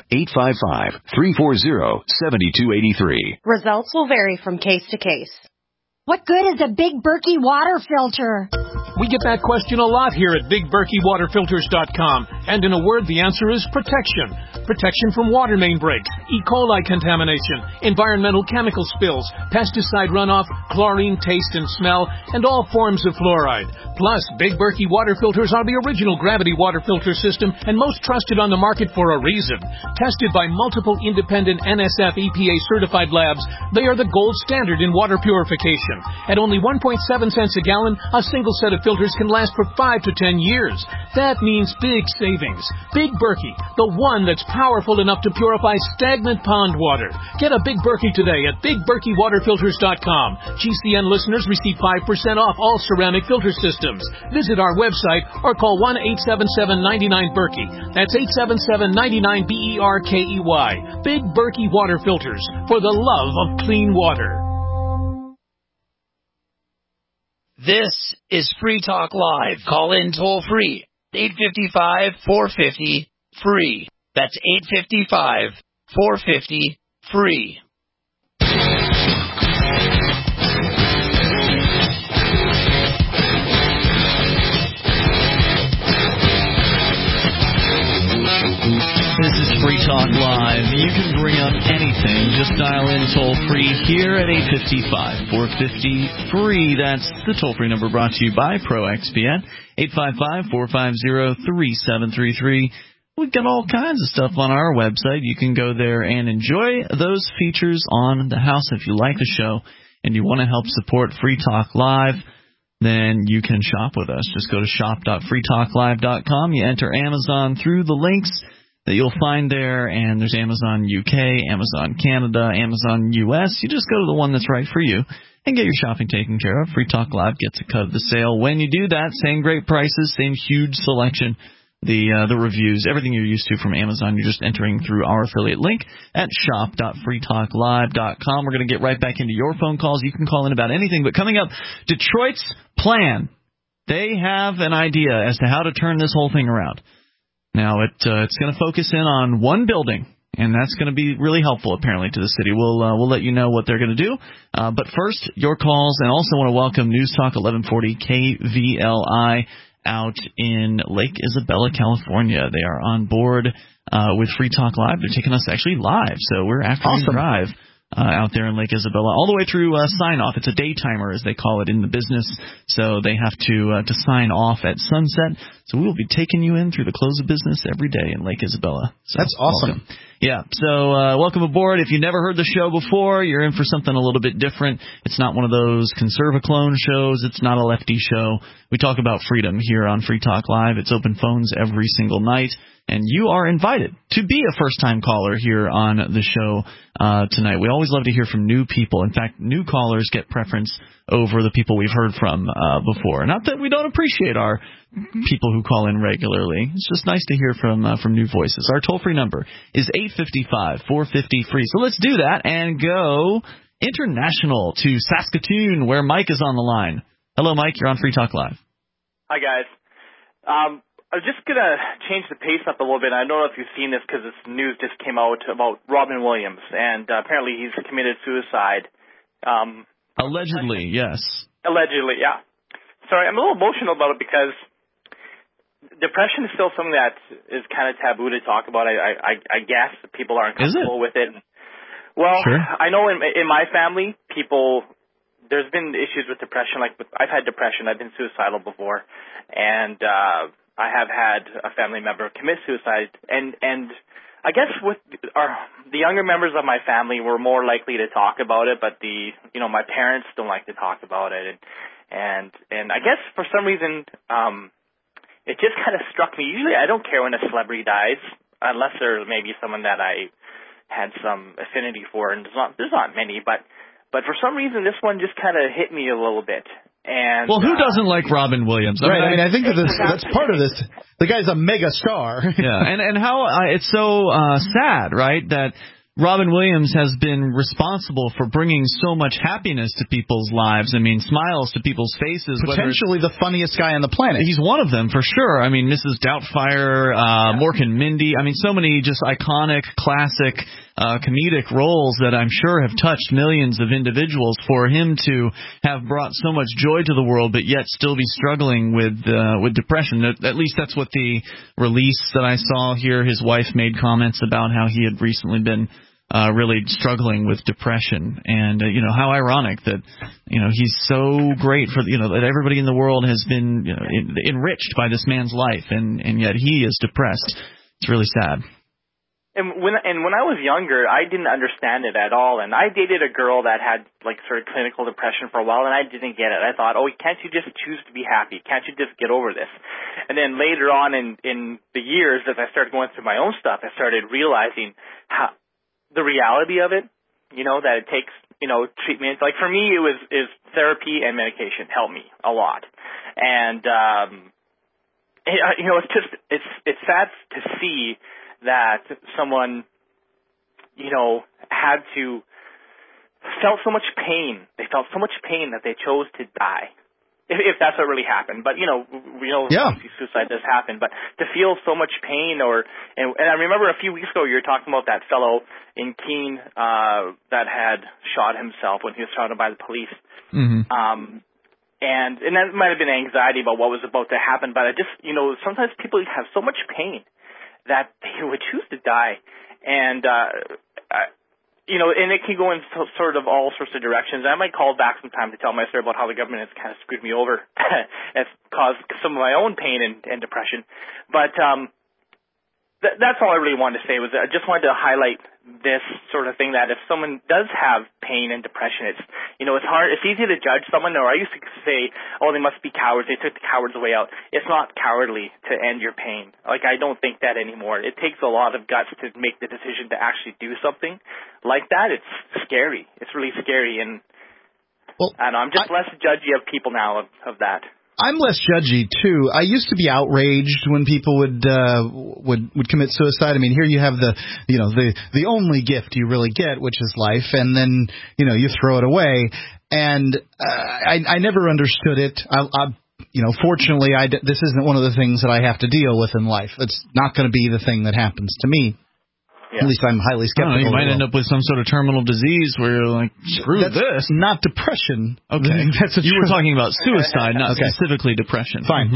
855-340-7283. Results will vary from case to case. What good is a Big Berkey water filter? We get that question a lot here at BigBerkeyWaterFilters.com. And in a word, the answer is protection. Protection from water main breaks, E. coli contamination, environmental chemical spills, pesticide runoff, chlorine taste and smell, and all forms of fluoride. Plus, Big Berkey water filters are the original gravity water filter system and most trusted on the market for a reason. Tested by multiple independent NSF EPA certified labs, they are the gold standard in water purification. At only 1.7 cents a gallon, a single set of filters can last for 5 to 10 years. That means big savings. Big Berkey, the one that's powerful enough to purify stagnant pond water. Get a Big Berkey today at BigBerkeyWaterFilters.com. GCN listeners receive 5% off all ceramic filter systems. Visit our website or call 1-877-99-BERKEY. That's 877-99-BERKEY. Big Berkey Water Filters, for the love of clean water. This is Free Talk Live. Call in toll free. 855-450-FREE. That's 855-450-FREE. This is Free Talk Live. You can bring up anything. Just dial in toll-free here at 855-450-FREE. That's the toll-free number brought to you by ProXPN, 855-450-3733. We've got all kinds of stuff on our website. You can go there and enjoy those features on the house. If you like the show and you want to help support Free Talk Live, then you can shop with us. Just go to shop.freetalklive.com. You enter Amazon through the links that you'll find there, and there's Amazon UK, Amazon Canada, Amazon US. You just go to the one that's right for you and get your shopping taken care of. Free Talk Live gets a cut of the sale. When you do that, same great prices, same huge selection, the reviews, everything you're used to from Amazon. You're just entering through our affiliate link at shop.freetalklive.com. We're going to get right back into your phone calls. You can call in about anything, but coming up, Detroit's plan. They have an idea as to how to turn this whole thing around. Now, it's going to focus in on one building, and that's going to be really helpful, apparently, to the city. We'll let you know what they're going to do. But first, your calls, and also want to welcome News Talk 1140 KVLI out in Lake Isabella, California. They are on board with Free Talk Live. They're taking us actually live, so we're afternoon drive out there in Lake Isabella, all the way through sign-off. It's a day-timer, as they call it in the business, so they have to sign off at sunset. So we will be taking you in through the close of business every day in Lake Isabella. So that's awesome. Welcome. Yeah, so welcome aboard. If you've never heard the show before, you're in for something a little bit different. It's not one of those conserva-clone shows. It's not a lefty show. We talk about freedom here on Free Talk Live. It's open phones every single night, and you are invited to be a first-time caller here on the show tonight. We always love to hear from new people. In fact, new callers get preference over the people we've heard from before. Not that we don't appreciate our people who call in regularly. It's just nice to hear from new voices. Our toll-free number is 855-450-FREE. So let's do that and go international to Saskatoon, where Mike is on the line. Hello, Mike. You're on Free Talk Live. Hi, guys. I was just going to change the pace up a little bit. I don't know if you've seen this because this news just came out about Robin Williams, and apparently he's committed suicide. Allegedly, yes. Allegedly, yeah. Sorry, I'm a little emotional about it because depression is still something that is kind of taboo to talk about. I guess people aren't comfortable with it. Well, sure. I know in my family, there's been issues with depression. I've had depression. I've been suicidal before, and I have had a family member commit suicide. And I guess with the younger members of my family, we're more likely to talk about it, but my parents don't like to talk about it. And I guess for some reason, it just kind of struck me. Usually I don't care when a celebrity dies, unless they're maybe someone that I had some affinity for, and there's not many, but But for some reason, this one just kind of hit me a little bit. And well, who doesn't like Robin Williams? I mean, I think that's part of this. The guy's a mega star. Yeah, and how it's so sad, right, that Robin Williams has been responsible for bringing so much happiness to people's lives. I mean, smiles to people's faces. Potentially the funniest guy on the planet. He's one of them, for sure. I mean, Mrs. Doubtfire, Mork and Mindy. I mean, so many just iconic, classic comedic roles that I'm sure have touched millions of individuals. For him to have brought so much joy to the world, but yet still be struggling with depression. At least that's what the release that I saw here. His wife made comments about how he had recently been really struggling with depression, and how ironic that he's so great for that everybody in the world has been enriched by this man's life, and yet he is depressed. It's really sad. And when I was younger, I didn't understand it at all, and I dated a girl that had sort of clinical depression for a while, and I didn't get it. I thought, can't you just choose to be happy? Can't you just get over this? And then later on in the years, as I started going through my own stuff, I started realizing how the reality of it, that it takes, treatment. Like for me, is therapy and medication helped me a lot. And, it's sad to see that someone, felt so much pain. They felt so much pain that they chose to die. If that's what really happened. But, suicide does happen. But to feel so much pain and I remember a few weeks ago you were talking about that fellow in Keene that had shot himself when he was surrounded by the police. Mm-hmm. And that might have been anxiety about what was about to happen. But I just, sometimes people have so much pain that they would choose to die. And, and it can go in sort of all sorts of directions. I might call back sometime to tell my story about how the government has kind of screwed me over. It's caused some of my own pain and depression. But that's all I really wanted to say. Was I just wanted to highlight this sort of thing, that if someone does have pain and depression, it's hard. It's easy to judge someone. Or I used to say, they must be cowards. They took the coward's way out. It's not cowardly to end your pain. I don't think that anymore. It takes a lot of guts to make the decision to actually do something like that. It's scary. It's really scary, and I'm just less judgy of people now of that. I'm less judgy too. I used to be outraged when people would commit suicide. I mean, here you have the only gift you really get, which is life, and then you throw it away. And I never understood it. Fortunately, this isn't one of the things that I have to deal with in life. It's not going to be the thing that happens to me. Yeah. At least I'm highly skeptical. You might end up with some sort of terminal disease where you're like, screw this. Not depression. Okay. You were talking about suicide, not specifically depression. Fine.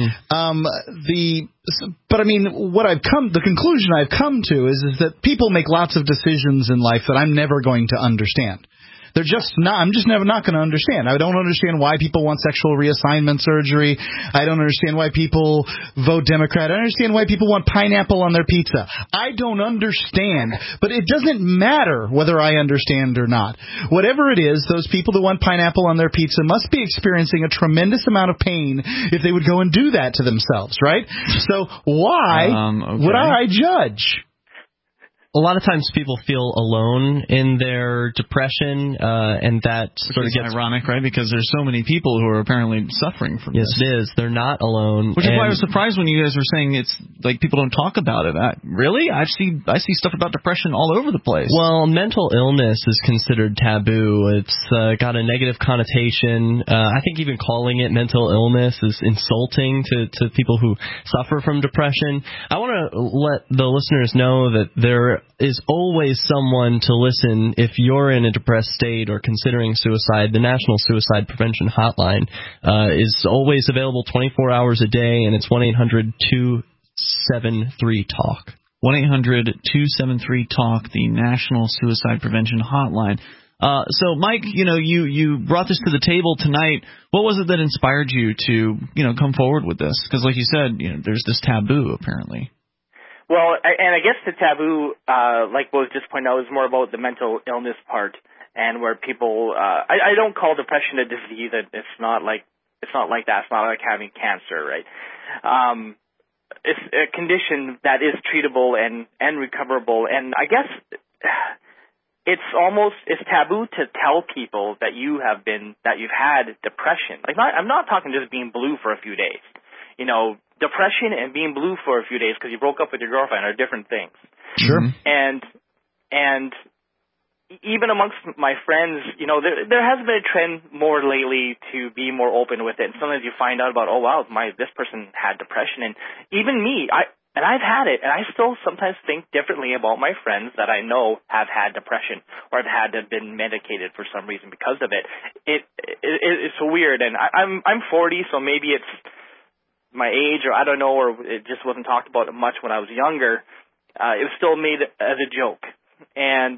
Mm-hmm. But I mean, the conclusion I've come to is that people make lots of decisions in life that I'm never going to understand. They're just not. I'm just never not going to understand. I don't understand why people want sexual reassignment surgery. I don't understand why people vote Democrat. I don't understand why people want pineapple on their pizza. I don't understand. But it doesn't matter whether I understand or not. Whatever it is, those people that want pineapple on their pizza must be experiencing a tremendous amount of pain if they would go and do that to themselves, right? So why would I judge? A lot of times people feel alone in their depression, and that sort of gets ironic, right? Because there's so many people who are apparently suffering from this. Yes, it is. They're not alone. Which is why I was surprised when you guys were saying it's like people don't talk about it. Really? I see stuff about depression all over the place. Well, mental illness is considered taboo. It's got a negative connotation. I think even calling it mental illness is insulting to people who suffer from depression. I want to let the listeners know that there is always someone to listen if you're in a depressed state or considering suicide. The National Suicide Prevention Hotline is always available 24 hours a day, and it's 1-800-273-TALK. 1-800-273-TALK, the National Suicide Prevention Hotline. So, Mike, you brought this to the table tonight. What was it that inspired you to, come forward with this? Because, like you said, there's this taboo, apparently. Well, and I guess the taboo, like what was just pointed out, is more about the mental illness part, and where people, I don't call depression a disease. It's not like that. It's not like having cancer, right? It's a condition that is treatable and recoverable, and I guess it's taboo to tell people that you've had depression. Like, I'm not talking just being blue for a few days. You know, depression and being blue for a few days because you broke up with your girlfriend are different things. Sure. And even amongst my friends, you know, there has been a trend more lately to be more open with it. And sometimes you find out about, oh wow, this person had depression, and even me, I've had it, and I still sometimes think differently about my friends that I know have had depression or have had to been medicated for some reason because of it. It's weird, and I'm 40, so maybe it's my age, or I don't know, or it just wasn't talked about much when I was younger. It was still made as a joke, and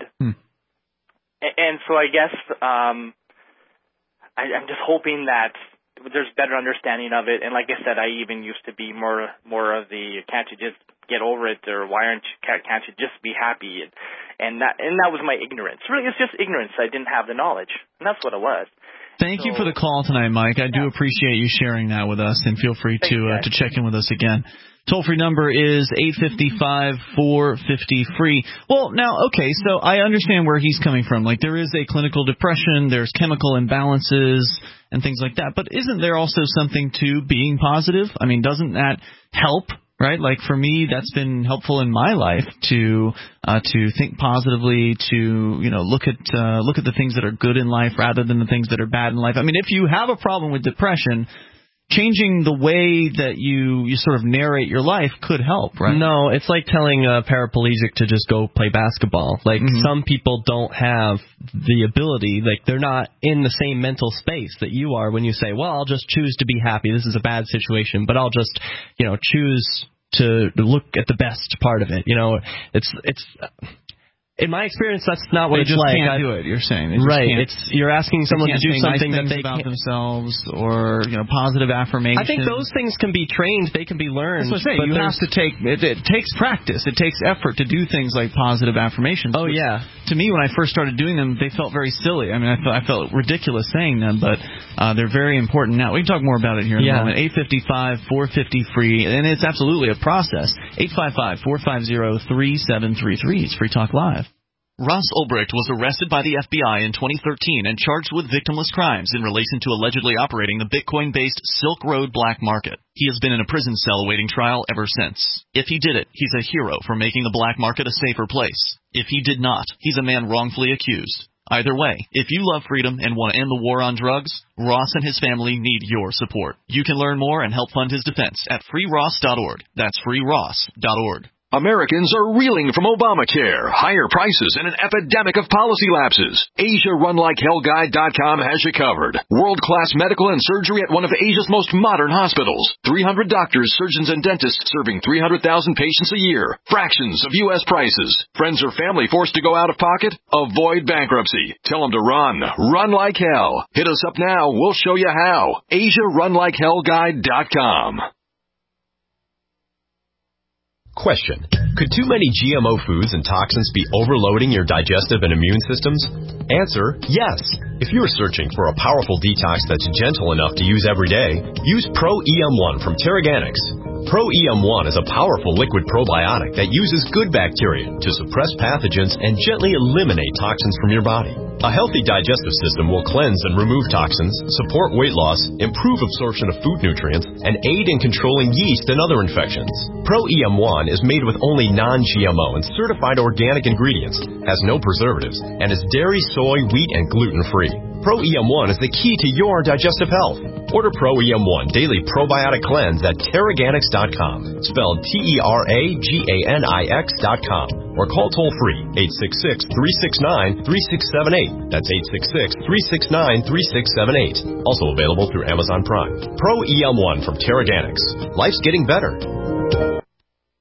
so I guess I'm just hoping that there's better understanding of it. And like I said, I even used to be more of the can't you just get over it, or can't you just be happy, and that was my ignorance. Really, it's just ignorance. I didn't have the knowledge, and that's what it was. Thank you for the call tonight, Mike. I do appreciate you sharing that with us, and feel free to check in with us again. Toll-free number is 855-450-FREE. Well, now, okay, so I understand where he's coming from. Like, there is a clinical depression, there's chemical imbalances and things like that. But isn't there also something to being positive? I mean, doesn't that help? Right, like for me, that's been helpful in my life to think positively, to look at the things that are good in life rather than the things that are bad in life. I mean, if you have a problem with depression, changing the way that you sort of narrate your life could help, right? No, it's like telling a paraplegic to just go play basketball. Like, some people don't have the ability, like they're not in the same mental space that you are when you say, well, I'll just choose to be happy. This is a bad situation, but I'll just, choose to look at the best part of it. It's in my experience, that's not what it's like. They just can't do it. You're saying, right? You're asking someone to do something nice that they about themselves, or positive affirmation. I think those things can be trained. They can be learned. That's what I'm saying. You have to take it takes practice. It takes effort to do things like positive affirmations. Oh yeah. To me, when I first started doing them, they felt very silly. I mean, I felt ridiculous saying them, but they're very important now. We can talk more about it here in a moment. 855-450-FREE, and it's absolutely a process. 855-450-3733. It's Free Talk Live. Ross Ulbricht was arrested by the FBI in 2013 and charged with victimless crimes in relation to allegedly operating the Bitcoin-based Silk Road black market. He has been in a prison cell awaiting trial ever since. If he did it, he's a hero for making the black market a safer place. If he did not, he's a man wrongfully accused. Either way, if you love freedom and want to end the war on drugs, Ross and his family need your support. You can learn more and help fund his defense at freeross.org. That's freeross.org. Americans are reeling from Obamacare, higher prices, and an epidemic of policy lapses. AsiaRunLikeHellGuide.com has you covered. World-class medical and surgery at one of Asia's most modern hospitals. 300 doctors, surgeons, and dentists serving 300,000 patients a year. Fractions of U.S. prices. Friends or family forced to go out of pocket? Avoid bankruptcy. Tell them to run. Run like hell. Hit us up now. We'll show you how. AsiaRunLikeHellGuide.com. Question. Could too many GMO foods and toxins be overloading your digestive and immune systems? Answer, yes. If you're searching for a powerful detox that's gentle enough to use every day, use Pro EM1 from Teraganix. Pro EM1 is a powerful liquid probiotic that uses good bacteria to suppress pathogens and gently eliminate toxins from your body. A healthy digestive system will cleanse and remove toxins, support weight loss, improve absorption of food nutrients, and aid in controlling yeast and other infections. Pro EM1 is made with only non-GMO and certified organic ingredients, has no preservatives, and is dairy, soy, wheat, and gluten-free. Pro EM1 is the key to your digestive health. Order Pro EM1 Daily Probiotic Cleanse at Teraganix.com, spelled Teraganix.com, or call toll-free 866-369-3678. That's 866-369-3678. Also available through Amazon Prime. Pro EM1 from Teraganix. Life's getting better.